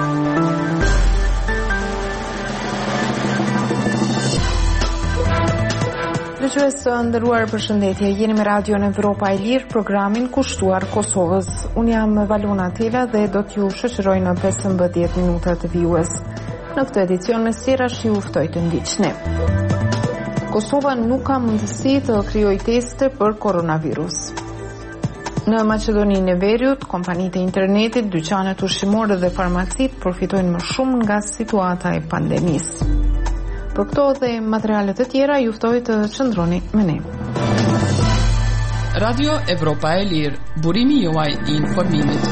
Dëgjues të nderuar, përshëndetje. Jeni me Radion Evropa e Lirë, programin kushtuar Kosovës. Unë jam Valona Tela dhe do t'ju shoqëroj në 15 minuta të vijues. Në këtë edicion me sirash ju ftoj të ndiqni. Kosova nuk ka mundësi të krijojë teste për koronavirus. Në Maqedoninë e Veriut, kompanitë e internetit, dyqanet ushqimore dhe farmacit përfitojnë më shumë nga situata e pandemisë. Për këto dhe materialet të tjera, ju ftoj të qëndroni me ne. Radio Evropa e Lirë, burimi juaj I informimit.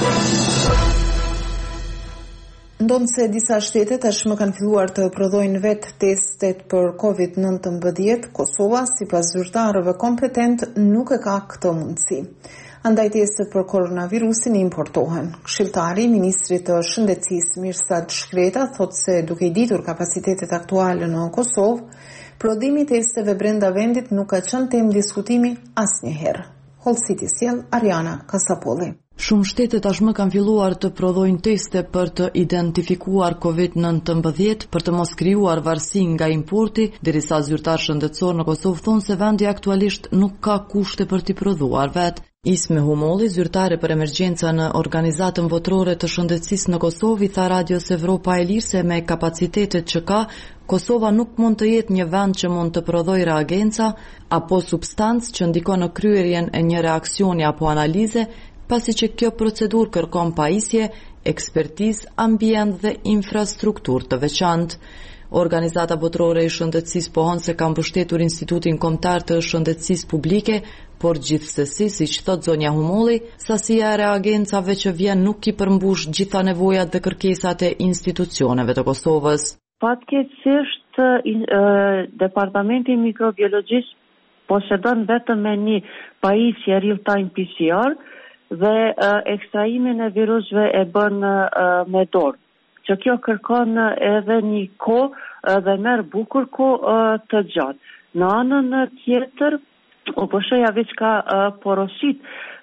Ndonse disa shtete tashmë kanë filluar të prodhojnë vetë testet për COVID-19, Kosova, sipas zyrtarëve kompetent, nuk e ka këtë mundësi. Andaj testet për koronavirusin importohen. Këshilltari I Ministrit të Shëndetësisë Mirsad Shkreta thotë se duke I ditur kapacitetet aktuale në Kosovë, prodhimi I testeve brenda vendit nuk ka qenë temë diskutimi asnjëherë. Hollësiti sjell Ariana Kasapolli. Shumë shtete tashmë kanë filluar të prodhojnë teste për të identifikuar COVID-19 për të mos krijuar varësi nga importi, derisa zyrtar shëndetësor në Kosovë thonë se vendi aktualisht nuk ka kushte për t'i prodhuar vetë. Isme Humolli, zyrtare për emergjenca në Organizatën Botërore të Shëndetësisë në Kosovë, I tha Radios Evropa e Lirë se me kapacitetet që ka, Kosova nuk mund të jetë një vend që mund të prodhojë reagenca apo substancë që ndikon në kryerjen e një reaksioni apo analize, pasi që kjo procedurë kërkon pajisje, ekspertizë, ambient dhe infrastrukturë të veçantë. Organizata Botërore e Shëndetësisë pohon se ka mbështetur Institutin Kombëtar të Shëndetësisë Publike, por gjithsesi, siç thot zonja Humolli, sasia e reagencave që vjen nuk I përmbush gjitha nevojat dhe kërkesat e institucioneve të Kosovës. Fatkeqësisht, Departamenti I Mikrobiologjisë posedon vetëm me një pajisje real-time PCR dhe ekstrahimin e virusëve e bën me dorë. Që kjo kërkon edhe një kohë dhe merr bukur kohë të gjatë. Në anën tjetër, OPSH-ja veç ka porosit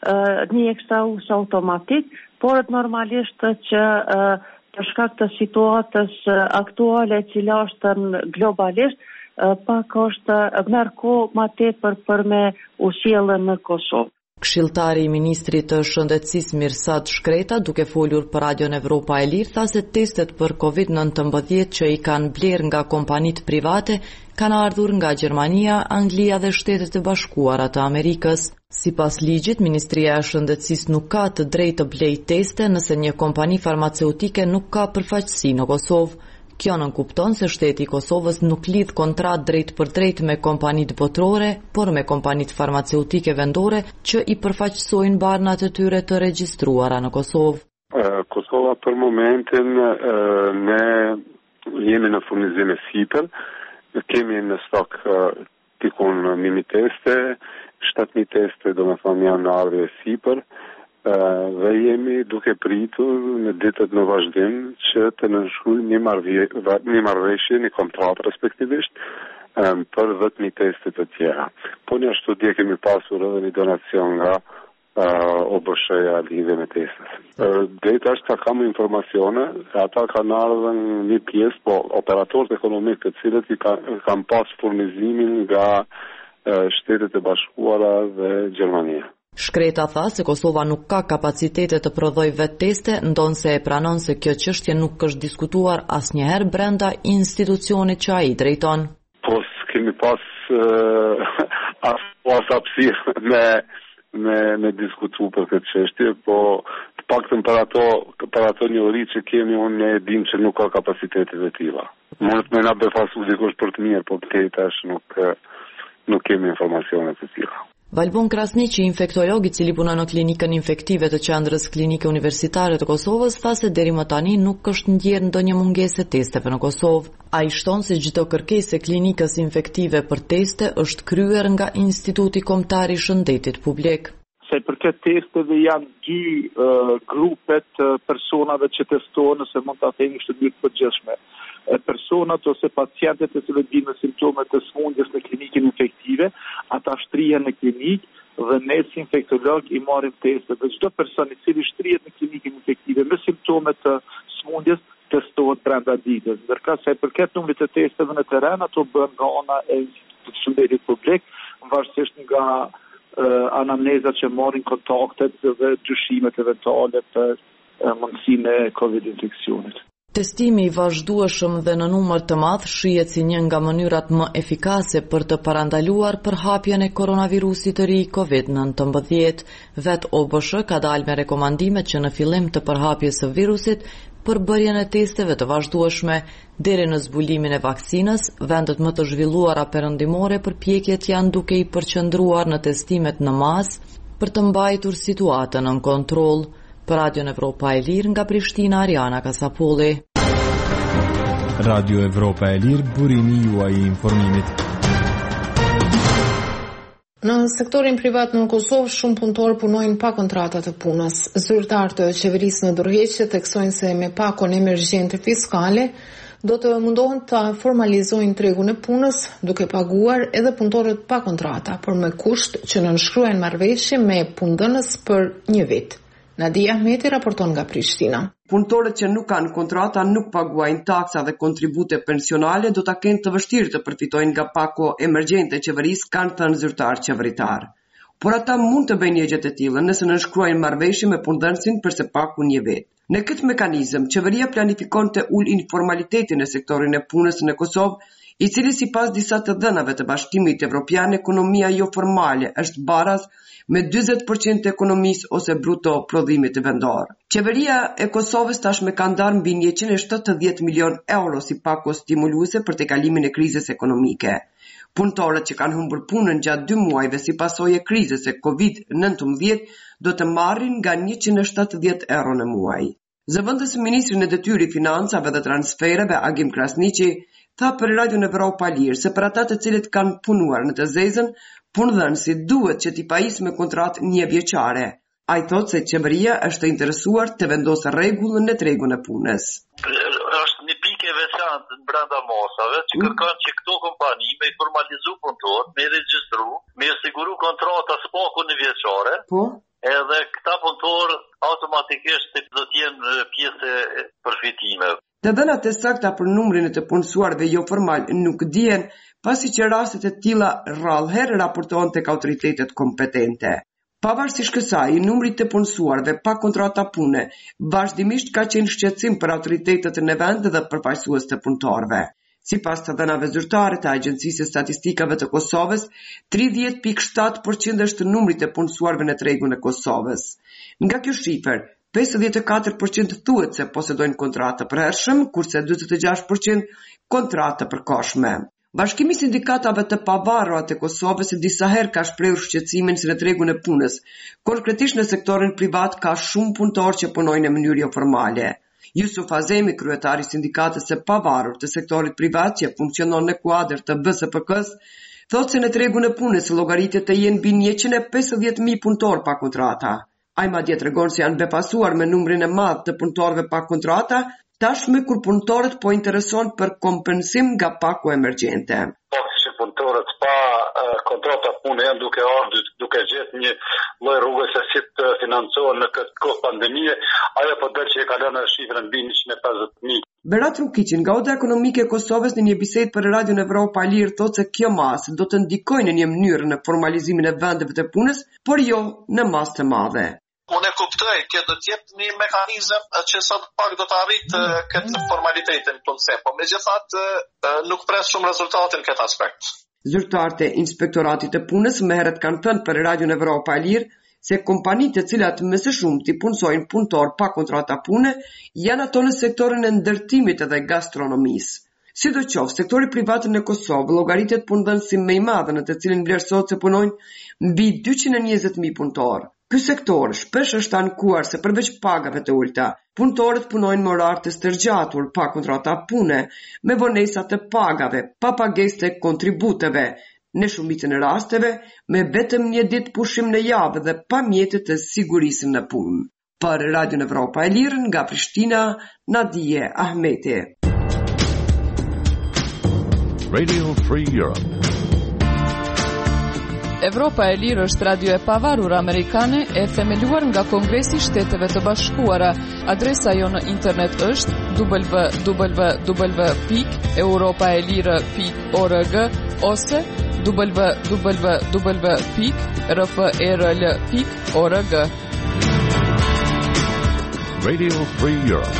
një ekstrahus automatik, por normalisht që për shkak të situatës aktuale e cila është globalisht, pak është merr kohë më tepër për me u sjellë në Kosovë. Këshilltari I Ministrit të Shëndetësisë Mirsad Shkreta, duke folur për Radion Evropa e Lirë, tha se testet për COVID-19 që I kanë bler nga kompanitë private kanë ardhur nga Gjermania, Anglia dhe Shtetet e Bashkuara të Amerikës. Sipas ligjit, Ministria e Shëndetësisë nuk ka të drejtë të blejë teste nëse një kompani farmaceutike nuk ka përfaqësi në Kosovë. Kjo nënkupton se shteti I Kosovës nuk lidh kontratë drejt për drejt me kompanitë botërore, por me kompanitë farmaceutike vendore që I përfaqësojnë barnat e tyre të regjistruara në Kosovë. Kosova për momentin ne jemi në furnizim e sipër, kemi në stok tikun 1000 teste, 7000 teste domethënë janë në ardhje sipër. Dhe jemi duke pritur në ditët në vazhdim që të nënshkrujmë një marrëveshje, një kontratë respektivisht për 10.000 teste të tjera. Po një ashtu dje kemi pasur edhe një donacion nga OBSH-ja lidhje me testet. Drejt është ka kam informacione, ata kanë ardhur një pjesë, po operatorët ekonomik të cilët kanë pas furnizimin nga Shtetet e Bashkuara dhe Gjermania. Shkreta tha se Kosova nuk ka kapacitete të prodhojë vetë teste, ndonse e pranon se kjo çështje nuk është diskutuar asnjëherë brenda institucionit që ai drejton. Po kemi pas hapësirë me diskutu për këtë çështje, po të paktën për ato njohuri që kemi, unë e dim që nuk ka kapacitete të tilla. Mund të na befasu dikush për të mirë, po tash nuk kemi informacione të tilla. Valbon Krasniqi, infektolog I cili punon në klinikën infektive të qendrës klinike universitare të Kosovës, tha se deri më tani nuk është ndjerë ndonjë mungesë testeve në Kosovë. Ai shton se çdo kërkesë e klinikës infektive për teste është kryer nga Instituti Kombëtar I Shëndetit Publik. Se për këtë testeve janë dy grupet personave që testohen, nëse mund ta themi kështu dy të përgjithshme. Personat ose pacientët e cilët vinë me simptome të smundjes në klinikën infektive, ata shtrihen në klinikë dhe ne si infektolog I marrim testet. Dhe çdo person I cili shtrihet në klinikën infektive me simptome të smundjes sëmundjes testohet brenda ditës. Ndërka sa i përket numrit të testeve në terren, ato bëhen nga ana e Institutit të Shëndetit Publik, varësisht nga anamnezat që marrin kontaktet dhe dyshimet eventuale për mundësinë e COVID-infeksionit. Testimi i vazhdueshëm dhe në numër të madh shihet si një nga mënyrat më efikase për të parandaluar përhapjen e koronavirusit të ri COVID-19. Vet OBSH ka dalë me rekomandimet që në fillim të përhapjes së virusit për bërjen e testeve të vazhdueshme deri në zbulimin e vaksinës. Vendet më të zhvilluara perëndimore përpjekjet janë duke i përqendruar në testimet në masë për të mbajtur situatën në kontroll. Për Radio Evropa e Lirë nga Prishtina, Ariana Kasapolli. Radio Evropa e Lirë, burimi juaj i informimit. Në sektorin privat në Kosovë, shumë punëtorë punojnë pa kontrata të punës. Zyrtarët të qeverisë në Durrëheqje theksojnë se me pakon emergjente fiskale do të mundohen të formalizojnë tregun e punës duke paguar edhe punëtorët pa kontrata, por me kusht që nënshkruhen marrëveshje me punëdhënës për një vit. Nadia Ahmeti raporton nga Prishtina. Punëtorët që nuk kanë kontrata, nuk paguajnë taksa dhe kontribute pensionale, do ta kenë të vështirë të përfitojnë nga pako emergjente e qeverisë, kanë thënë zyrtar qeveritar. Por ata mund të bëjnë një gjë të tillë nëse nënshkruajnë marrëveshje me punëdhënësin për së paku një vit. Në këtë mekanizëm, qeveria planifikon të ulë informalitetin në sektorin e punës në Kosovë, i cili sipas disa të dhënave të Bashkimit Evropian, ekonomia jo formale është baraz me 40% të ekonomisë ose bruto prodhimit të vendor. Qeveria e Kosovës tashmë ka ndarë mbi 170 milion euro si pako stimuluese për tejkalimin e krizës ekonomike. Punëtorët që kanë humbur punën gjatë 2 muajve si pasojë e krizës e COVID-19 do të marrin nga 170 euro në muaj. Zëvendës ministri në detyrë i financave dhe transfereve Agim Krasniqi tha për Radio Evropa e Lirë se për ata të cilët kanë punuar në të zezën, punëdhënësi duhet që t'i pajisë me kontratë 1 vjeçare. Ai thotë se qeveria është interesuar të vendosë rregullën në tregun e punës. Është një pikë e veçantë brenda masave që kërkon që këto kompani me formalizu punëtorët, me regjistru, me siguru kontrata s'paku 1 vjeçare. Po. Edhe këta punëtorë automatikisht do të jenë pjesë e përfitimeve. Të dhënat e sakta për numrin e të punësuarve jo formal nuk dihen, pasi që rastet e tilla rrallëherë raportohen tek autoritetet kompetente. Pavarësisht kësaj, numri të punësuarve pa kontrata pune vazhdimisht ka qenë shqetësim për autoritetet në vend dhe përfaqësues të punëtorëve. Sipas të dhënave zyrtare të Agjencisë së Statistikave të Kosovës, 30.7% është numri të punësuarve në tregun e Kosovës. Nga kjo shifër, 54% thuhet se posedojnë kontratë të përhershëm, kurse 46% kontratë të përkohshme. Bashkimi i sindikatave të pavarura të Kosovës disa herë ka shprehur shqetësimin se në tregun e punës, konkretisht në sektorin privat ka shumë punëtorë që punojnë në mënyrë jo formale. Jusuf Azemi, kryetari i sindikatës së pavarur të sektorit privat që funksionon në kuadër të BSPK-s, thotë se në tregun e punës llogaritjet të jenë mbi 150.000 punëtorë pa kontrata. Ai madje tregon se janë befasuar me numrin e madh të punëtorëve pa kontrata, tashmë kur punëtorët po intereson për kompensim nga paku emergjente. Punëtorët pa kontrata pune janë duke gjetë një lloj rrugë se si të financohen në këtë kohë pandemie, ajo po del që e ka lënë shifrën mbi 150.000. Berat Rukiqi, nga Oda Ekonomike e Kosovës, në një bisedë për Radio Evropa e Lirë thotë se kjo masë do të ndikojë në një mënyrë në formalizimin e vendeve të punës, por jo në masë të madhe. Unë e kuptoj, kjo do të jetë një mekanizëm që sot pak do të arritë këtë formalitetin punëse, po megjithatë nuk pres shumë rezultate në këtë aspekt. Zyrtarët e Inspektoratit të Punës më herët kanë thënë për Radio Evropa e Lirë se kompanitë të cilat më së shumti punësojnë punëtor pa kontrata pune janë ato në sektorin e ndërtimit dhe gastronomisë. Sidoqoftë, sektori privat në Kosovë llogaritet punëdhënësi më i madh në të cilin vlerësohet se punojnë mbi 220.000 punëtorë. Ky sektor shpesh është ankuar se përveç pagave të ulta, punëtorët punojnë me orar të stërgjatur, pa kontrata pune, me vonesa të pagave, pa pagesë të kontributeve, në shumicën e rasteve me vetëm një ditë pushim në javë dhe pa mjete të sigurisë në punë. Për Radio Evropa e Lirë nga Prishtina, Nadije Ahmeti. Radio Free Europe. Evropa e Lirë është radio e pavarur amerikane e themeluar nga Kongresi i Shteteve të Bashkuara. Adresa jo në internet është www.europaelire.org ose www.rprl.org. Radio Free Europe.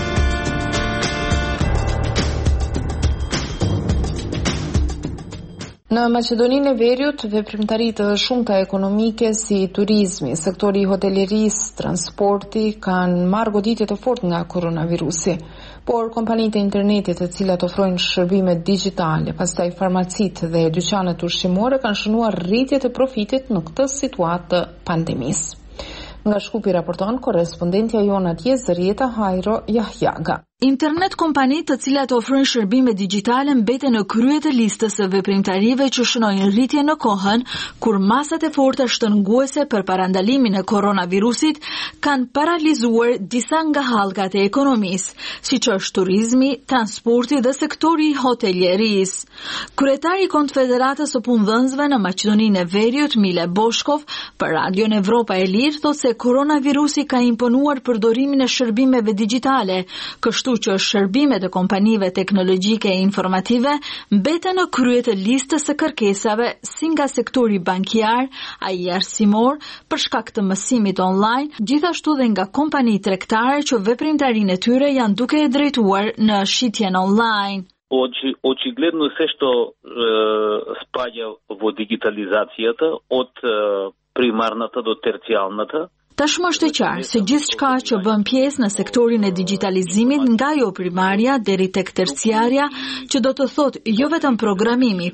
Në Maqedoninë e Veriut, veprimtaritë të shumta ekonomike si turizmi, sektori i hotelerisë, transporti kanë marrë goditje të fortë nga koronavirusi. Por kompanitë e internetit të cilat ofrojnë shërbime digjitale, pastaj farmacitë dhe dyqanet ushqimore kanë shënuar rritje të profitit në këtë situatë të pandemisë. Nga Shkupi raporton korrespondentja jon atje Zërieta Hajro Jahjaga. Internet kompanitë të cilat ofrojnë shërbime digjitale mbeten në krye të listës së veprimtarive që shënojnë rritje në kohën kur masat e forta shtrënguese për parandalimin e koronavirusit kanë paralizuar disa nga hallkat e ekonomisë, siç është turizmi, transporti dhe sektori i hotelierisë. Kryetari i Konfederatës së Punëdhënësve në Maqedoninë e Veriut, Mile Boshkov, për Radion Evropa e Lirë thotë se koronavirusi ka imponuar përdorimin e shërbimeve digjitale, kështu që shërbimet e kompanive teknologjike e informative mbeten në krye të listës së kërkesave si nga sektori bankjar, ai arsimor, për shkak të mësimit online, gjithashtu dhe nga kompani tregtare që veprimtarinë e tyre janë duke e drejtuar në shitjen online. Очигледно се што спаѓа во дигитализацијата од примарната до терцијалната. Tashmë është e qartë se gjithçka që bën pjesë në sektorin e digitalizimit nga jo primarja deri tek terciarja, që do të thotë jo vetëm programimi,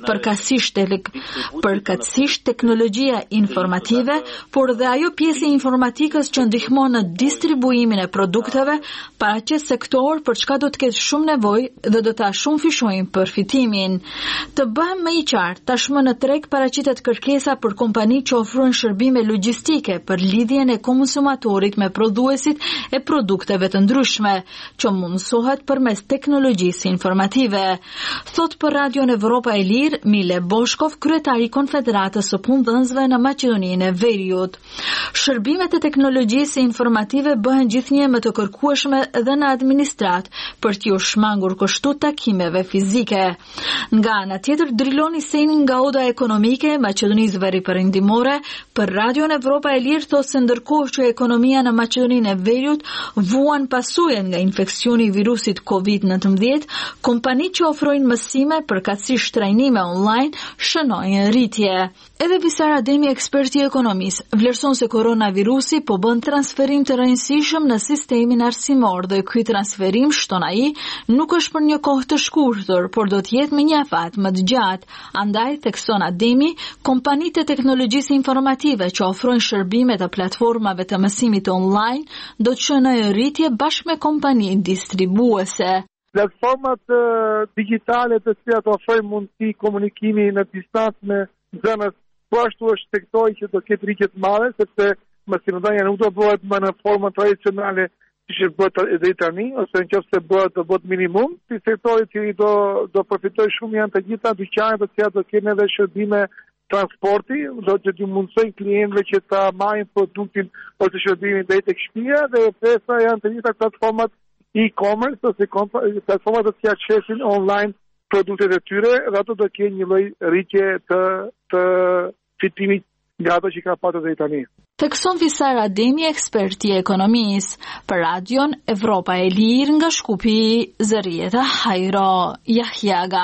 përkatësisht teknologjia informative, por dhe ajo pjesë e informatikës që ndihmon në distribuimin e produkteve, paraqes sektor për çka do të ketë shumë nevojë dhe do ta shumë fishojnë përfitimin. Të bëhem më i qartë, tashmë në treg paraqitet kërkesa për kompani që ofrojnë shërbime logjistike për lidhjen e konsumatorit me prodhuesit e produkteve të ndryshme, që mundësohet përmes teknologjisë informative. Thot për Radion Evropa e Lirë, Mile Boshkov, kryetari i Konfederatës së Punëdhënësve në Maqedoninë e Veriut. Shërbimet e teknologjisë informative bëhen gjithnjë më të kërkueshme dhe në administrat, për t'ju shmangur kështu takimeve fizike. Nga ana tjetër, driloni senin nga oda ekonomike e Maqedonisë Veriperëndimore, për Radion Evropa e Lirë thotë se ndërkohë që ekonomia në Maqedoninë e Veriut vuan pasojën nga infeksioni i virusit COVID-19, kompanitë që ofrojnë mësime përkatësisht trajnime online shënojnë rritje. Edhe Visar Ademi, eksperti i ekonomisë, vlerëson se koronavirusi po bën transferim të rëndësishëm në sistemin arsimor dhe ky transferim, shton ai, nuk është për një kohë të shkurtër, por do të jetë me një afat më të gjatë. Andaj, thekson Ademi, kompanitë e teknologjisë informative që ofrojnë shërbime të platformave të mësimit online do të shënojnë rritje bashkë me kompani distribuese. Platformat digjitale të cilat ofrojnë mundësi komunikimi në distancë me nxënës, po ashtu është sektori që do ketë rritje të madhe, sepse mësimdhënia nuk do bëhet më në formën tradicionale siç bëhet deri tani, ose nëse bëhet do bëhet minimum. Si sektori që do përfitojë shumë janë të gjitha dyqanet të cilat do kenë edhe shërbime transporti, do të mundsojnë klientëve që ta marrin produktin ose shërbimin deri tek shtëpia, dhe pjesa janë të gjitha platformat e-commerce ose platformat të cilat shesin online produktet e tyre, dhe ato do kenë një lloj rritje të fitimit nga ato që ka patur deri tani. Thekson Visar Ademi, eksperti i ekonomisë, për Radion Evropa e Lirë nga Shkupi, Zërieta Hajro Jahjaga.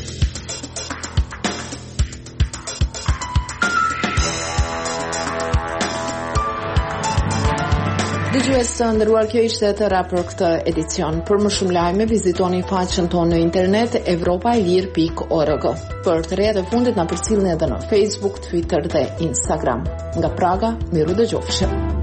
Dëgjues të nderuar, kjo ishte e tëra për këtë edicion. Për më shumë lajme, vizitoni faqen tonë në internet europaelir.org. Për të reja të fundit na përcjellni edhe në Facebook, Twitter dhe Instagram. Nga Praga, miru dëgjofshim.